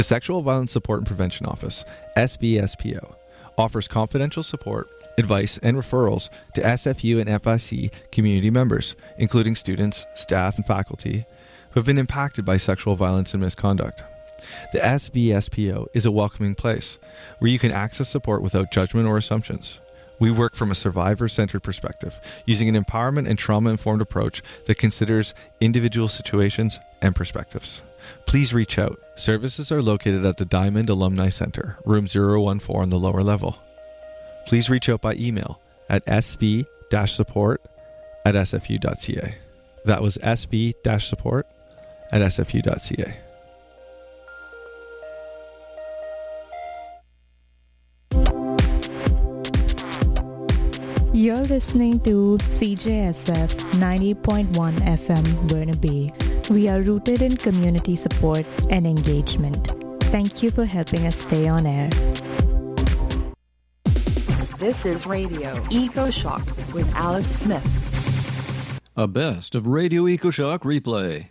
The Sexual Violence Support and Prevention Office, SVSPO, offers confidential support, advice, and referrals to SFU and FIC community members, including students, staff, and faculty who have been impacted by sexual violence and misconduct. The SVSPO is a welcoming place where you can access support without judgment or assumptions. We work from a survivor-centered perspective, using an empowerment and trauma-informed approach that considers individual situations and perspectives. Please reach out. Services are located at the Diamond Alumni Center, room 014 on the lower level. Please reach out by email at sv-support@sfu.ca. That was sv-support@sfu.ca. You're listening to CJSF 90.1 FM Burnaby. We are rooted in community support and engagement. Thank you for helping us stay on air. This is Radio EcoShock with Alex Smith. A best of Radio EcoShock replay.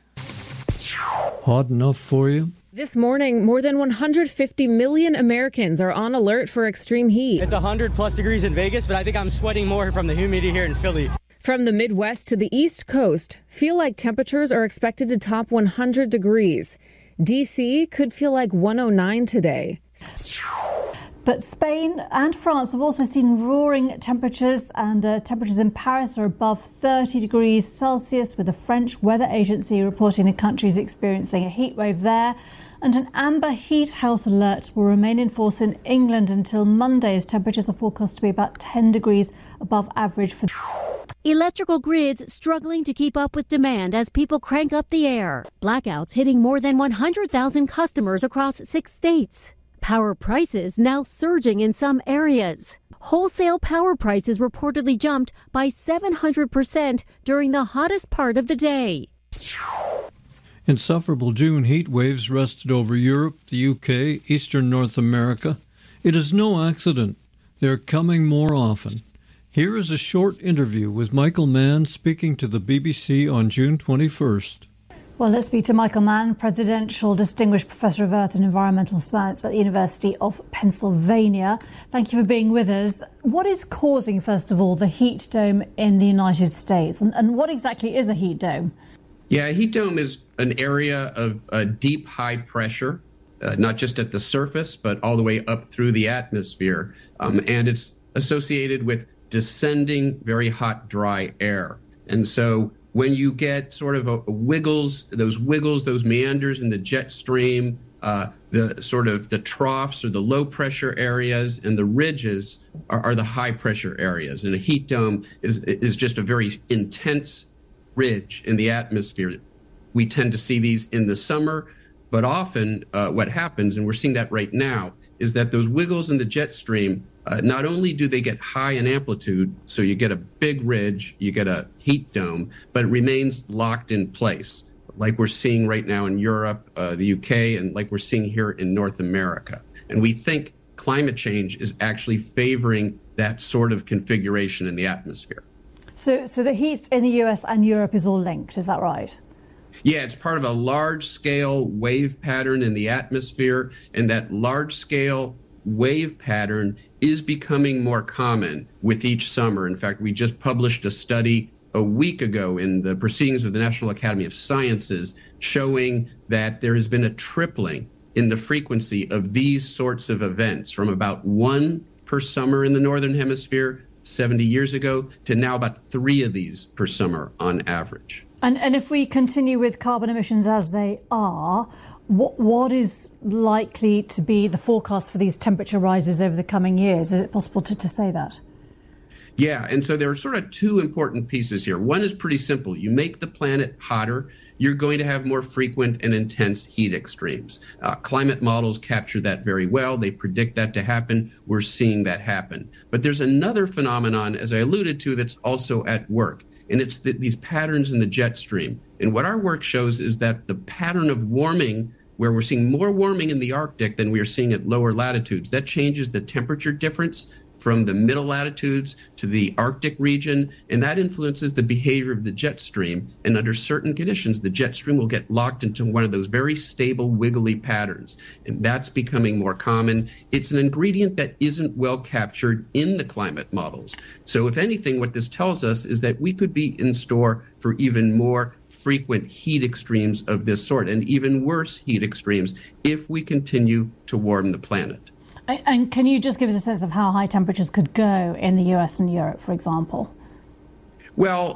Hot enough for you? This morning, more than 150 million Americans are on alert for extreme heat. It's 100 plus degrees in Vegas, but I think I'm sweating more from the humidity here in Philly. From the Midwest to the East Coast, feel like temperatures are expected to top 100 degrees. D.C. could feel like 109 today. But Spain and France have also seen roaring temperatures, and temperatures in Paris are above 30 degrees Celsius, with the French Weather Agency reporting the country is experiencing a heat wave there. And an amber heat health alert will remain in force in England until Monday, as temperatures are forecast to be about 10 degrees above average for... Electrical grids struggling to keep up with demand as people crank up the air. Blackouts hitting more than 100,000 customers across 6 states. Power prices now surging in some areas. Wholesale power prices reportedly jumped by 700% during the hottest part of the day. Insufferable June heat waves rested over Europe, the UK, Eastern North America. It is no accident. They're coming more often. Here is a short interview with Michael Mann speaking to the BBC on June 21st. Well, let's speak to Michael Mann, Presidential Distinguished Professor of Earth and Environmental Science at the University of Pennsylvania. Thank you for being with us. What is causing, first of all, the heat dome in the United States? And what exactly is a heat dome? Yeah, a heat dome is an area of deep, high pressure, not just at the surface, but all the way up through the atmosphere. And it's associated with descending, very hot, dry air. And so when you get sort of wiggles, those meanders in the jet stream, the troughs or the low pressure areas, and the ridges are the high pressure areas. And a heat dome is just a very intense ridge in the atmosphere. We tend to see these in the summer, but often what happens, and we're seeing that right now, is that those wiggles in the jet stream, not only do they get high in amplitude, so you get a big ridge, you get a heat dome, but it remains locked in place, like we're seeing right now in Europe, the UK, and like we're seeing here in North America. And we think climate change is actually favoring that sort of configuration in the atmosphere. So the heat in the US and Europe is all linked, is that right? Yeah, it's part of a large-scale wave pattern in the atmosphere, and that large-scale wave pattern is becoming more common with each summer. In fact, we just published a study a week ago in the Proceedings of the National Academy of Sciences showing that there has been a tripling in the frequency of these sorts of events, from about 1 per summer in the Northern Hemisphere 70 years ago to now about 3 of these per summer on average. And if we continue with carbon emissions as they are, what is likely to be the forecast for these temperature rises over the coming years? Is it possible to say that? Yeah, and so there are sort of 2 important pieces here. One is pretty simple. You make the planet hotter, you're going to have more frequent and intense heat extremes. Climate models capture that very well. They predict that to happen. We're seeing that happen. But there's another phenomenon, as I alluded to, that's also at work. And it's these patterns in the jet stream. And what our work shows is that the pattern of warming, where we're seeing more warming in the Arctic than we are seeing at lower latitudes, that changes the temperature difference from the middle latitudes to the Arctic region, and that influences the behavior of the jet stream. And under certain conditions, the jet stream will get locked into one of those very stable, wiggly patterns. And that's becoming more common. It's an ingredient that isn't well captured in the climate models. So if anything, what this tells us is that we could be in store for even more frequent heat extremes of this sort, and even worse heat extremes if we continue to warm the planet. And can you just give us a sense of how high temperatures could go in the US and Europe, for example? Well,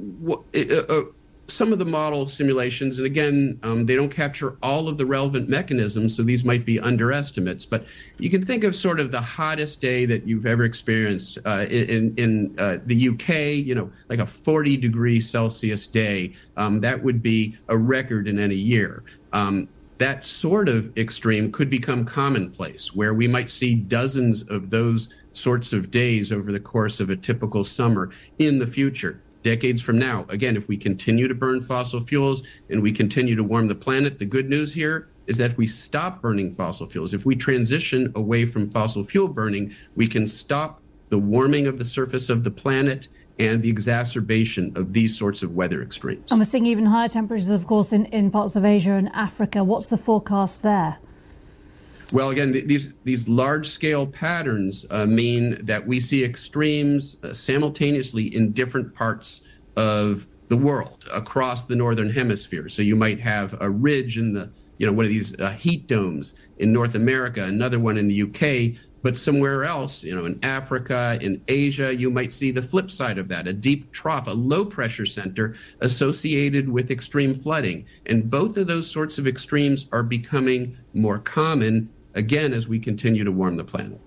some of the model simulations, and again, they don't capture all of the relevant mechanisms, so these might be underestimates, but you can think of sort of the hottest day that you've ever experienced in the UK, like a 40 degrees Celsius day. That would be a record in any year. That sort of extreme could become commonplace, where we might see dozens of those sorts of days over the course of a typical summer in the future. Decades from now, again, if we continue to burn fossil fuels and we continue to warm the planet, the good news here is that if we stop burning fossil fuels, if we transition away from fossil fuel burning, we can stop the warming of the surface of the planet and the exacerbation of these sorts of weather extremes. And we're seeing even higher temperatures, of course, in parts of Asia and Africa. What's the forecast there? Well, again, these large-scale patterns mean that we see extremes simultaneously in different parts of the world across the northern hemisphere. So you might have a ridge in the, one of these heat domes in North America, another one in the UK, but somewhere else, in Africa, in Asia, you might see the flip side of that, a deep trough, a low-pressure center associated with extreme flooding. And both of those sorts of extremes are becoming more common, again, as we continue to warm the planet.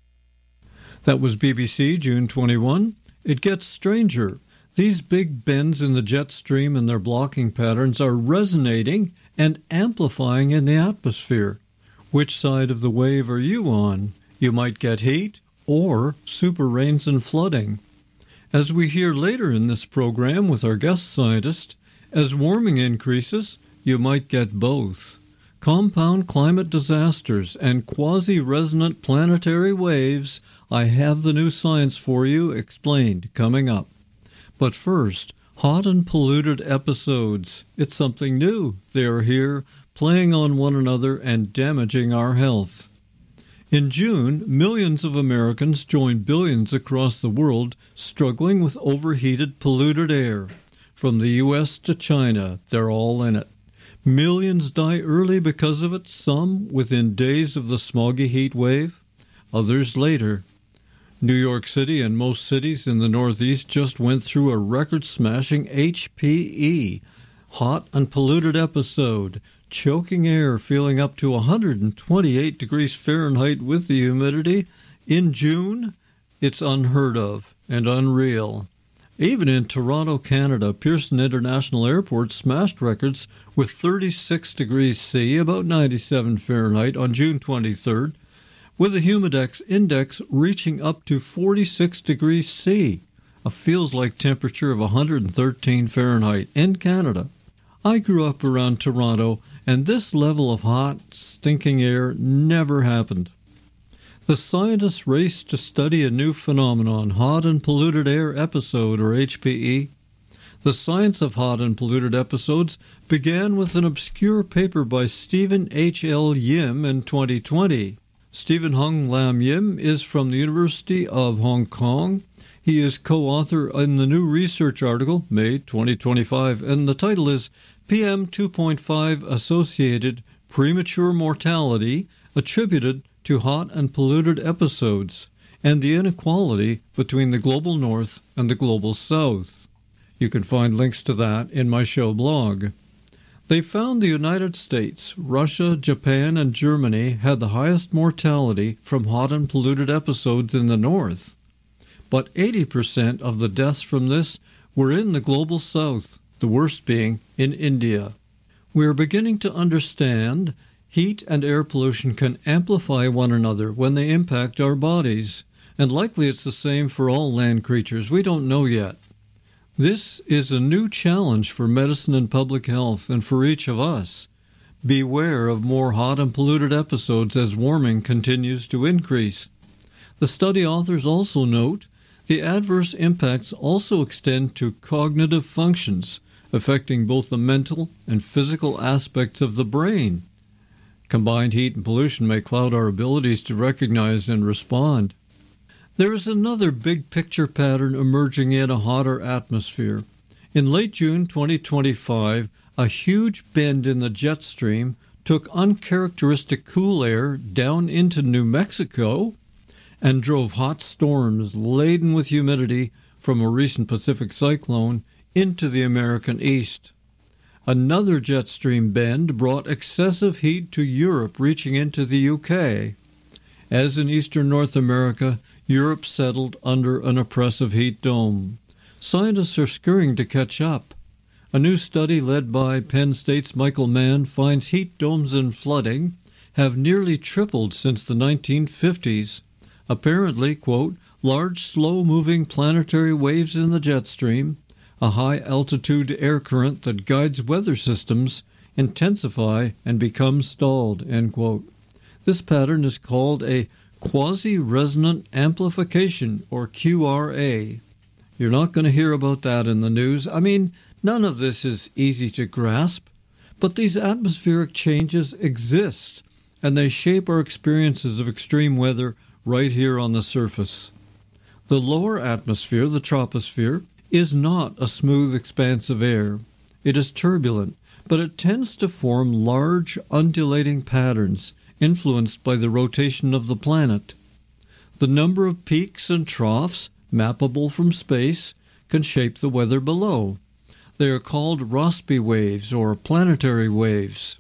That was BBC, June 21. It gets stranger. These big bends in the jet stream and their blocking patterns are resonating and amplifying in the atmosphere. Which side of the wave are you on? You might get heat or super rains and flooding. As we hear later in this program with our guest scientist, as warming increases, you might get both. Compound climate disasters and quasi-resonant planetary waves. I have the new science for you explained coming up. But first, hot and polluted episodes. It's something new. They are here, playing on one another and damaging our health. In June, millions of Americans joined billions across the world struggling with overheated, polluted air. From the U.S. to China, they're all in it. Millions die early because of it, some within days of the smoggy heat wave, others later. New York City and most cities in the Northeast just went through a record-smashing HPE, hot and polluted episode. Choking air feeling up to 128 degrees Fahrenheit with the humidity. In June, it's unheard of and unreal. Even in Toronto, Canada, Pearson International Airport smashed records with 36 degrees C, about 97 Fahrenheit, on June 23rd, with a humidex index reaching up to 46 degrees C, a feels-like temperature of 113 Fahrenheit in Canada. I grew up around Toronto, and this level of hot, stinking air never happened. The scientists raced to study a new phenomenon, hot and polluted air episode, or HPE. The science of hot and polluted episodes began with an obscure paper by Stephen H.L. Yim in 2020. Stephen Hung Lam Yim is from the University of Hong Kong. He is co-author in the new research article, May 2025, and the title is PM 2.5 Associated Premature Mortality Attributed to Hot and Polluted Episodes, and the Inequality Between the Global North and the Global South. You can find links to that in my show blog. They found the United States, Russia, Japan, and Germany had the highest mortality from hot and polluted episodes in the North. But 80% of the deaths from this were in the Global South, the worst being in India. We are beginning to understand heat and air pollution can amplify one another when they impact our bodies, and likely it's the same for all land creatures. We don't know yet. This is a new challenge for medicine and public health, and for each of us. Beware of more hot and polluted episodes as warming continues to increase. The study authors also note the adverse impacts also extend to cognitive functions, affecting both the mental and physical aspects of the brain. Combined heat and pollution may cloud our abilities to recognize and respond. There is another big picture pattern emerging in a hotter atmosphere. In late June 2025, a huge bend in the jet stream took uncharacteristic cool air down into New Mexico and drove hot storms laden with humidity from a recent Pacific cyclone into the American East. Another jet stream bend brought excessive heat to Europe, reaching into the UK. As in eastern North America, Europe settled under an oppressive heat dome. Scientists are scurrying to catch up. A new study led by Penn State's Michael Mann finds heat domes and flooding have nearly tripled since the 1950s. Apparently, quote, large, slow-moving planetary waves in the jet stream, a high-altitude air current that guides weather systems, intensify and become stalled, end quote. This pattern is called a quasi-resonant amplification, or QRA. You're not going to hear about that in the news. I mean, none of this is easy to grasp, but these atmospheric changes exist, and they shape our experiences of extreme weather right here on the surface. The lower atmosphere, the troposphere, is not a smooth expanse of air. It is turbulent, but it tends to form large, undulating patterns influenced by the rotation of the planet. The number of peaks and troughs, mappable from space, can shape the weather below. They are called Rossby waves or planetary waves.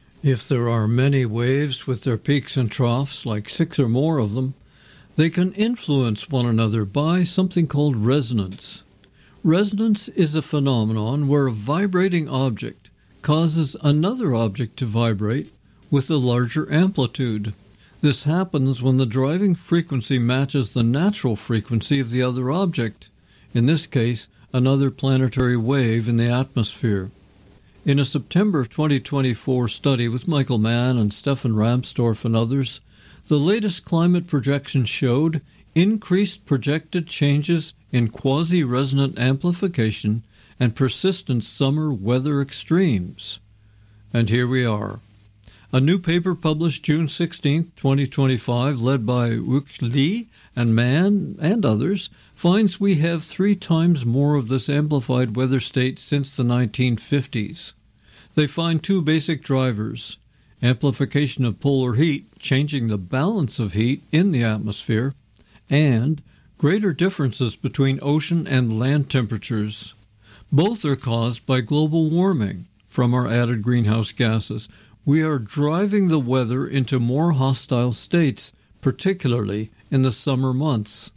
If there are many waves with their peaks and troughs, like 6 or more of them, they can influence one another by something called resonance. Resonance is a phenomenon where a vibrating object causes another object to vibrate with a larger amplitude. This happens when the driving frequency matches the natural frequency of the other object, in this case, another planetary wave in the atmosphere. In a September 2024 study with Michael Mann and Stefan Ramstorff and others, the latest climate projections showed increased projected changes in quasi-resonant amplification and persistent summer weather extremes. And here we are. A new paper published June 16, 2025, led by Wook Lee and Mann and others, finds we have 3 times more of this amplified weather state since the 1950s. They find 2 basic drivers: amplification of polar heat, changing the balance of heat in the atmosphere, and greater differences between ocean and land temperatures. Both are caused by global warming from our added greenhouse gases. We are driving the weather into more hostile states, particularly in the summer months.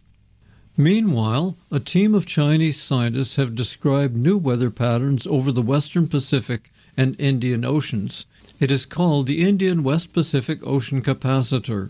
Meanwhile, a team of Chinese scientists have described new weather patterns over the western Pacific and Indian Oceans. It is called the Indian West Pacific Ocean Capacitor.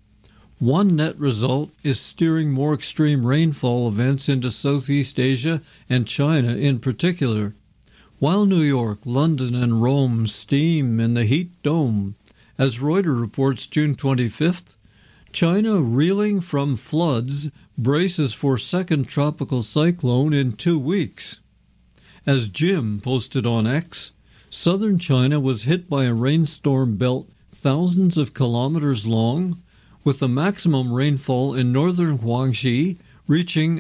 One net result is steering more extreme rainfall events into Southeast Asia and China in particular. While New York, London, and Rome steam in the heat dome, as Reuters reports June 25th, China, reeling from floods, braces for second tropical cyclone in 2 weeks. As Jim posted on X, southern China was hit by a rainstorm belt thousands of kilometers long, with the maximum rainfall in northern Guangxi reaching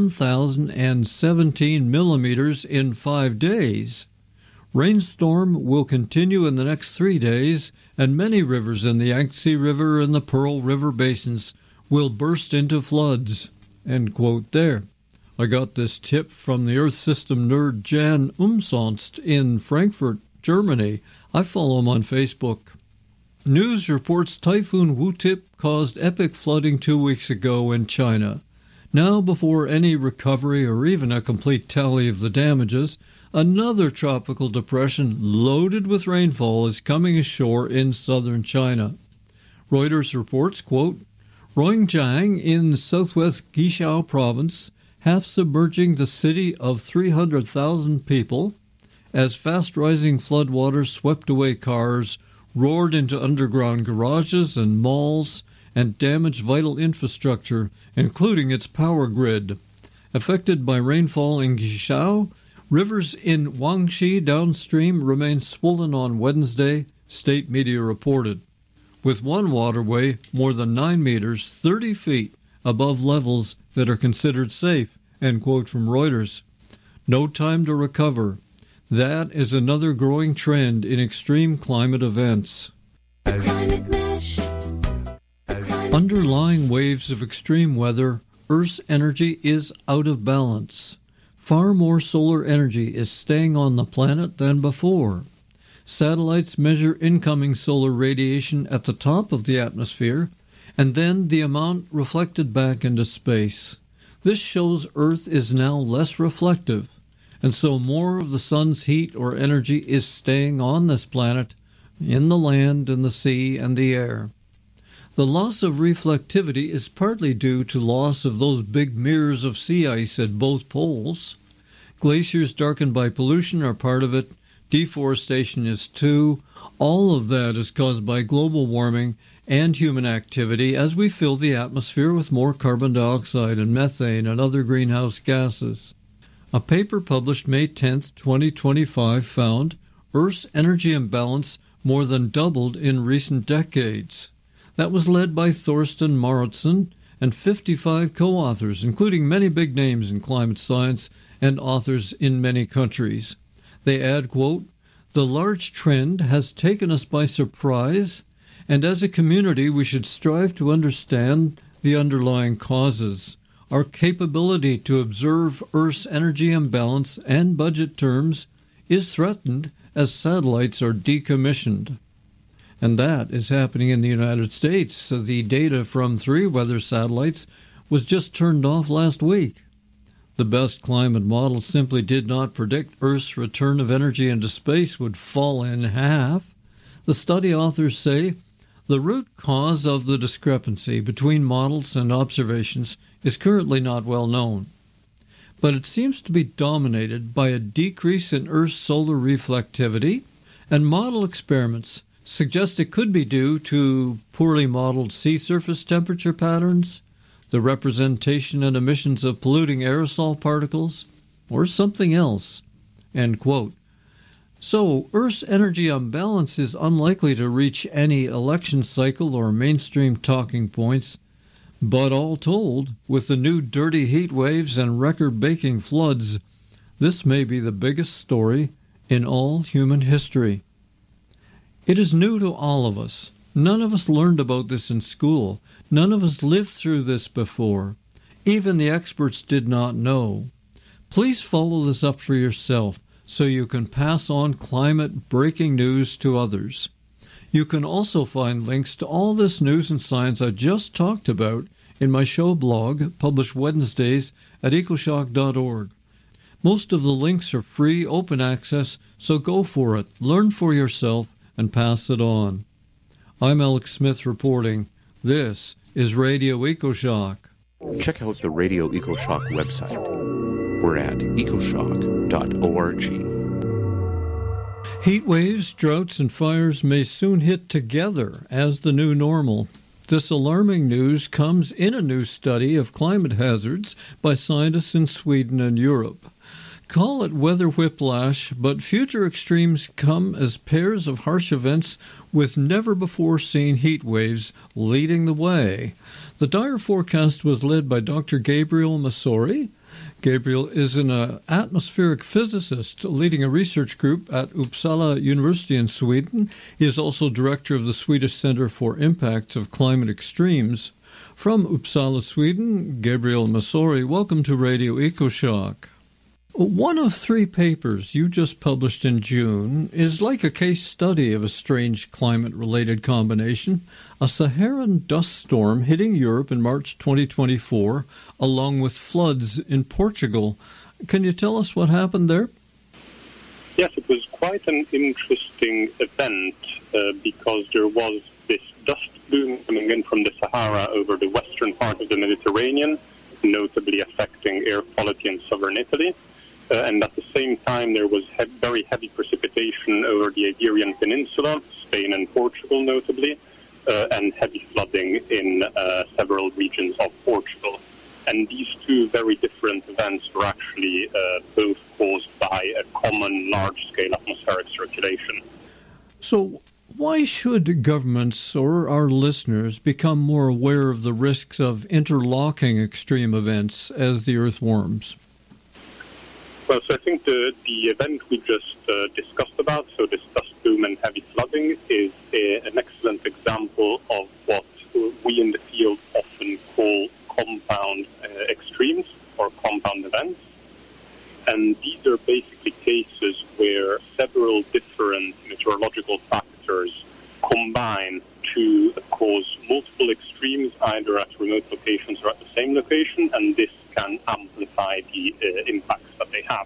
1,017 millimeters in 5 days. Rainstorm will continue in the next 3 days, and many rivers in the Yangtze River and the Pearl River basins will burst into floods. End quote there. I got this tip from the Earth System nerd Jan Umsonst in Frankfurt, Germany. I follow him on Facebook. News reports Typhoon Wu-Tip caused epic flooding 2 weeks ago in China. Now, before any recovery or even a complete tally of the damages, another tropical depression loaded with rainfall is coming ashore in southern China. Reuters reports, quote, Ruijiang in southwest Guizhou province, half submerging the city of 300,000 people, as fast-rising floodwaters swept away cars, roared into underground garages and malls, and damage vital infrastructure, including its power grid. Affected by rainfall in Guizhou, rivers in Guangxi downstream remain swollen on Wednesday, state media reported, with one waterway more than 9 meters, 30 feet above levels that are considered safe, end quote from Reuters. No time to recover. That is another growing trend in extreme climate events. Underlying waves of extreme weather, Earth's energy is out of balance. Far more solar energy is staying on the planet than before. Satellites measure incoming solar radiation at the top of the atmosphere, and then the amount reflected back into space. This shows Earth is now less reflective, and so more of the sun's heat or energy is staying on this planet, in the land and the sea and the air. The loss of reflectivity is partly due to loss of those big mirrors of sea ice at both poles. Glaciers darkened by pollution are part of it. Deforestation is too. All of that is caused by global warming and human activity as we fill the atmosphere with more carbon dioxide and methane and other greenhouse gases. A paper published May 10, 2025 found Earth's energy imbalance more than doubled in recent decades. That was led by Thorsten Mauritsen and 55 co-authors, including many big names in climate science and authors in many countries. They add, quote, "The large trend has taken us by surprise, and as a community we should strive to understand the underlying causes. Our capability to observe Earth's energy imbalance and budget terms is threatened as satellites are decommissioned." And that is happening in the United States. So the data from 3 weather satellites was just turned off last week. The best climate models simply did not predict Earth's return of energy into space would fall in half. The study authors say the root cause of the discrepancy between models and observations is currently not well known, but it seems to be dominated by a decrease in Earth's solar reflectivity, and model experiments suggest it could be due to poorly modeled sea surface temperature patterns, the representation and emissions of polluting aerosol particles, or something else, end quote. So, Earth's energy imbalance is unlikely to reach any election cycle or mainstream talking points, but all told, with the new dirty heat waves and record-breaking floods, this may be the biggest story in all human history. It is new to all of us. None of us learned about this in school. None of us lived through this before. Even the experts did not know. Please follow this up for yourself so you can pass on climate breaking news to others. You can also find links to all this news and science I just talked about in my show blog, published Wednesdays at ecoshock.org. Most of the links are free, open access, so go for it. Learn for yourself and pass it on. I'm Alex Smith reporting. This is Radio EcoShock. Check out the Radio EcoShock website. We're at ecoshock.org. Heat waves, droughts, and fires may soon hit together as the new normal. This alarming news comes in a new study of climate hazards by scientists in Sweden and Europe. Call it weather whiplash, but future extremes come as pairs of harsh events with never-before-seen heat waves leading the way. The dire forecast was led by Dr. Gabriel Masori. Gabriel is an atmospheric physicist leading a research group at Uppsala University in Sweden. He is also director of the Swedish Center for Impacts of Climate Extremes. From Uppsala, Sweden, Gabriel Masori, welcome to Radio EcoShock. One of 3 papers you just published in June is like a case study of a strange climate-related combination, a Saharan dust storm hitting Europe in March 2024, along with floods in Portugal. Can you tell us what happened there? Yes, it was quite an interesting event because there was this dust boom coming in from the Sahara over the western part of the Mediterranean, notably affecting air quality in southern Italy. And at the same time, there was very heavy precipitation over the Iberian Peninsula, Spain and Portugal notably. and heavy flooding in several regions of Portugal. And these two very different events were actually both caused by a common large-scale atmospheric circulation. So why should governments or our listeners become more aware of the risks of interlocking extreme events as the Earth warms? Well, so I think the event we just discussed about, so this dust boom and heavy flooding, is an excellent example of what we in the field often call compound extremes or compound events. And these are basically cases where several different meteorological factors combine to cause multiple extremes, either at remote locations or at the same location, and this can amplify the impacts that they have.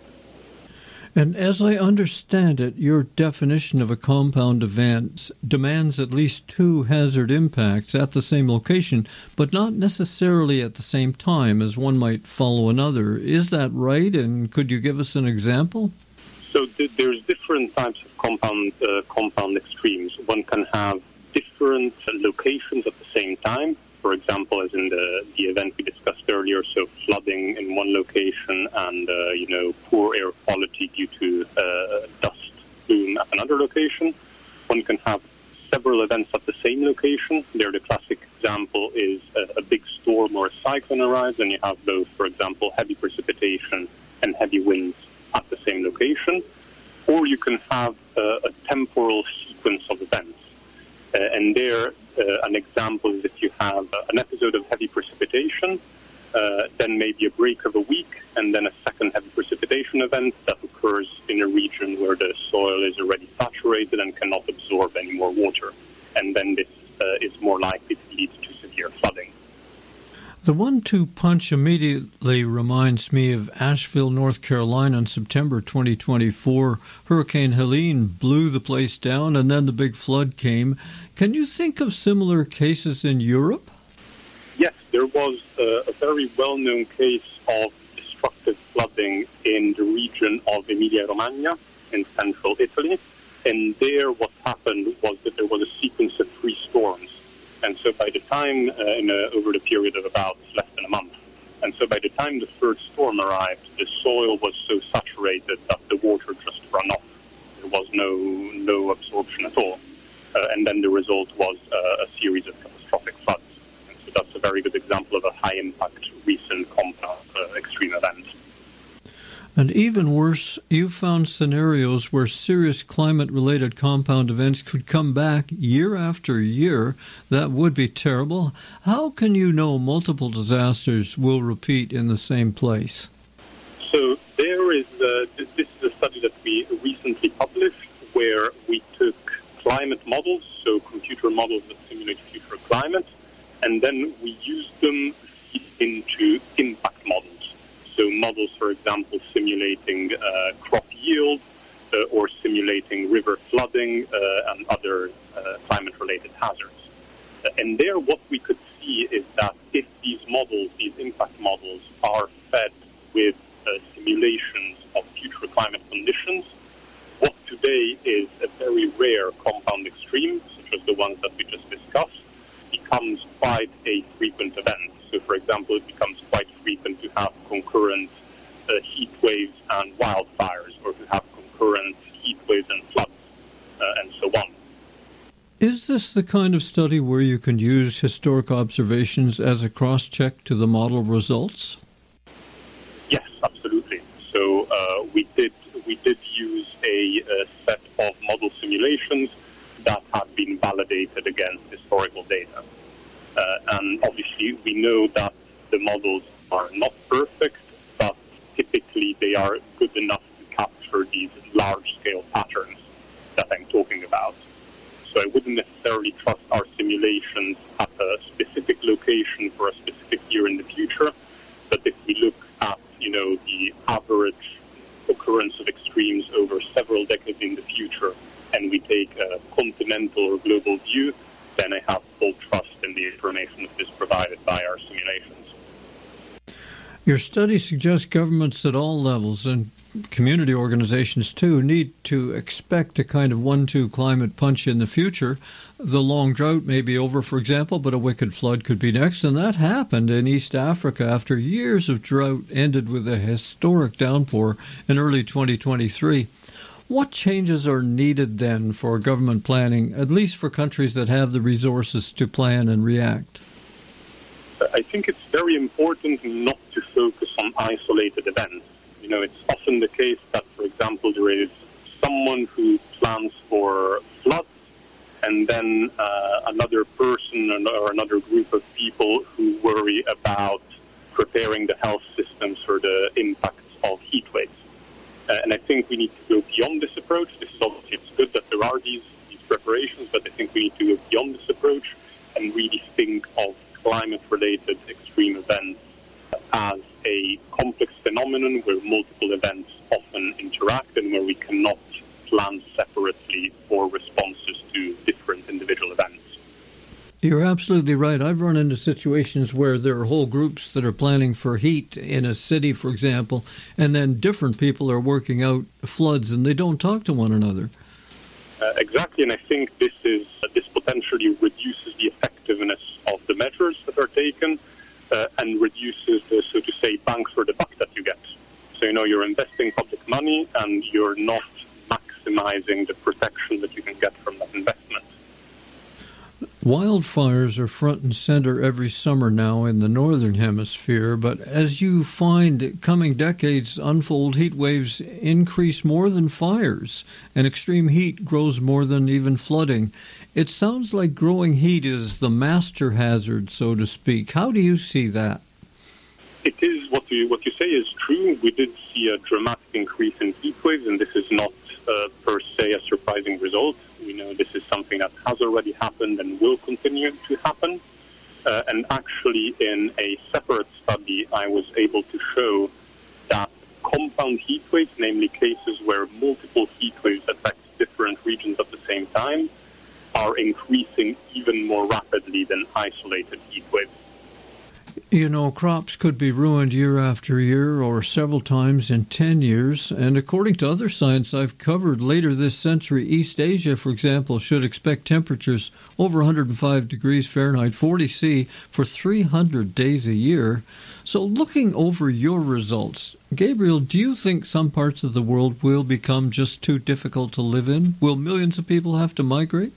And as I understand it, your definition of a compound event demands at least two hazard impacts at the same location, but not necessarily at the same time as one might follow another. Is that right? And could you give us an example? So there's different types of compound extremes. One can have different locations at the same time. For example, as in the event we discussed earlier, so flooding in one location and poor air quality due to dust boom at another location. One can have several events at the same location. There, the classic example is a big storm or a cyclone arrives, and you have both, for example, heavy precipitation and heavy winds at the same location. Or you can have a temporal sequence of events. And there, an example is if you have an episode of heavy precipitation, then maybe a break of a week, and then a second heavy precipitation event that occurs in a region where the soil is already saturated and cannot absorb any more water. And then this is more likely to lead to severe flooding. The 1-2 punch immediately reminds me of Asheville, North Carolina in September 2024. Hurricane Helene blew the place down, and then the big flood came. Can you think of similar cases in Europe? Yes, there was a very well-known case of destructive flooding in the region of Emilia-Romagna in central Italy. And there what happened was that there was a sequence of 3 storms. And so by the time, over the period of about less than a month, and so by the time the third storm arrived, the soil was so saturated that the water just ran off. There was no absorption at all. And then the result was a series of catastrophic floods. And so that's a very good example of a high-impact recent compound extreme event. And even worse, you found scenarios where serious climate-related compound events could come back year after year. That would be terrible. How can you know multiple disasters will repeat in the same place? So there is this is a study that we recently published where we took climate models, so computer models that simulate future climate, and then we used them into impact models. So models, for example, simulating crop yield or simulating river flooding and other climate-related hazards. And there what we could see is that if these models, these impact models, are fed with simulations of future climate conditions, what today is a very rare compound extreme, such as the ones that we just discussed, becomes quite a frequent event. So, for example, it becomes quite frequent to have concurrent heat waves and wildfires, or to have concurrent heat waves and floods, and so on. Is this the kind of study where you can use historic observations as a cross-check to the model results? Yes, absolutely. So we did use a set of model simulations that had been validated against historical data. And obviously, we know that the models are not perfect, but typically they are good enough to capture these large-scale patterns that I'm talking about. So I wouldn't necessarily trust our simulations at a specific location for a specific year in the future, but if we look at, the average occurrence of extremes over several decades in the future, and we take a continental or global view, then I have full trust in the information that is provided by our simulations. Your study suggests governments at all levels, and community organizations too, need to expect a kind of 1-2 climate punch in the future. The long drought may be over, for example, but a wicked flood could be next. And that happened in East Africa after years of drought ended with a historic downpour in early 2023. What changes are needed then for government planning, at least for countries that have the resources to plan and react? I think it's very important not to focus on isolated events. You know, it's often the case that, for example, there is someone who plans for floods and then another person or another group of people who worry about preparing the health systems for the impacts of heat waves. And I think we need to go beyond this approach. This is obviously, it's good that there are these preparations, but I think we need to go beyond this approach and really think of climate-related extreme events as a complex phenomenon where multiple events often interact and where we cannot plan separately for responses to different individual events. You're absolutely right. I've run into situations where there are whole groups that are planning for heat in a city, for example, and then different people are working out floods and they don't talk to one another. Exactly, and I think this potentially reduces the effectiveness of the measures that are taken and reduces the, so to say, bang for the buck that you get. So, you know, you're investing public money and you're not maximizing the protection that you can get from that investment. Wildfires are front and center every summer now in the Northern Hemisphere, but as you find coming decades unfold, heat waves increase more than fires, and extreme heat grows more than even flooding. It sounds like growing heat is the master hazard, so to speak. How do you see that? It is what you say is true. We did see a dramatic increase in heat waves, and this is not per se a surprising result. We know this is something that has already happened and will continue to happen. And actually, in a separate study, I was able to show that compound heat waves, namely cases where multiple heat waves affect different regions at the same time, are increasing even more rapidly than isolated heat waves. You know, crops could be ruined year after year or several times in 10 years. And according to other science I've covered, later this century, East Asia, for example, should expect temperatures over 105 degrees Fahrenheit, 40 C, for 300 days a year. So looking over your results, Gabriel, do you think some parts of the world will become just too difficult to live in? Will millions of people have to migrate?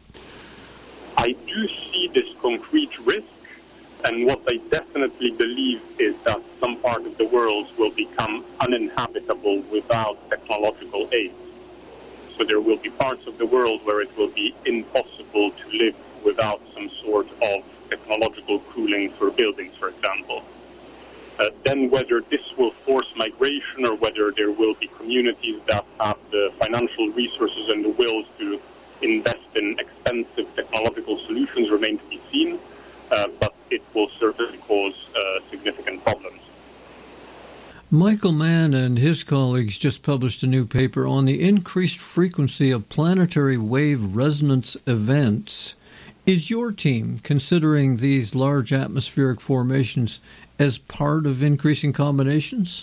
I do see this concrete risk. And what I definitely believe is that some part of the world will become uninhabitable without technological aid. So there will be parts of the world where it will be impossible to live without some sort of technological cooling for buildings, for example. Then whether this will force migration or whether there will be communities that have the financial resources and the will to invest in expensive technological solutions remain to be seen. But it will certainly cause significant problems. Michael Mann and his colleagues just published a new paper on the increased frequency of planetary wave resonance events. Is your team considering these large atmospheric formations as part of increasing combinations?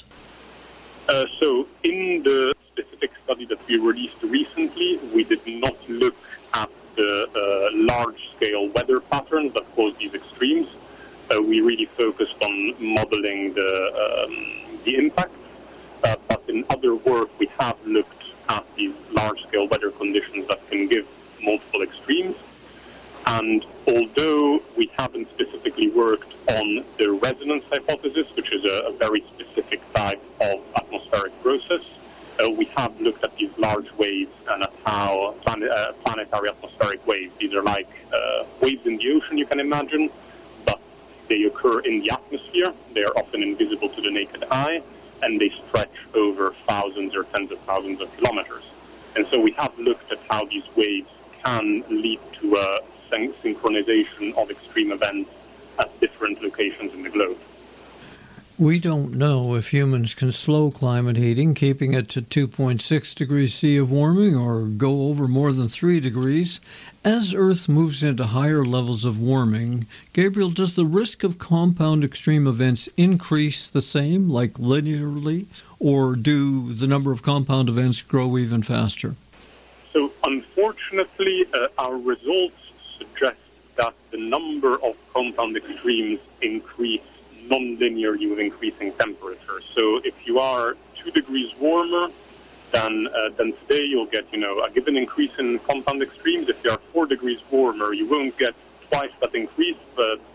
So in the specific study that we released recently, we did not look at the large-scale weather patterns that cause these extremes. We really focused on modeling the impact. But in other work, we have looked at these large-scale weather conditions that can give multiple extremes. And although we haven't specifically worked on the resonance hypothesis, which is a very specific type of atmospheric process, we have looked at these large waves and at how planetary atmospheric waves, these are like waves in the ocean, you can imagine, but they occur in the atmosphere. They are often invisible to the naked eye, and they stretch over thousands or tens of thousands of kilometers. And so we have looked at how these waves can lead to a synchronization of extreme events at different locations in the globe. We don't know if humans can slow climate heating, keeping it to 2.6 degrees C of warming, or go over more than 3 degrees. As Earth moves into higher levels of warming, Gabriel, does the risk of compound extreme events increase the same, like linearly, or do the number of compound events grow even faster? So, unfortunately, our results suggest that the number of compound extremes increase non-linearly with increasing temperature. So if you are 2 degrees warmer, then today you'll get, a given increase in compound extremes. If you are 4 degrees warmer, you won't get twice that increase, but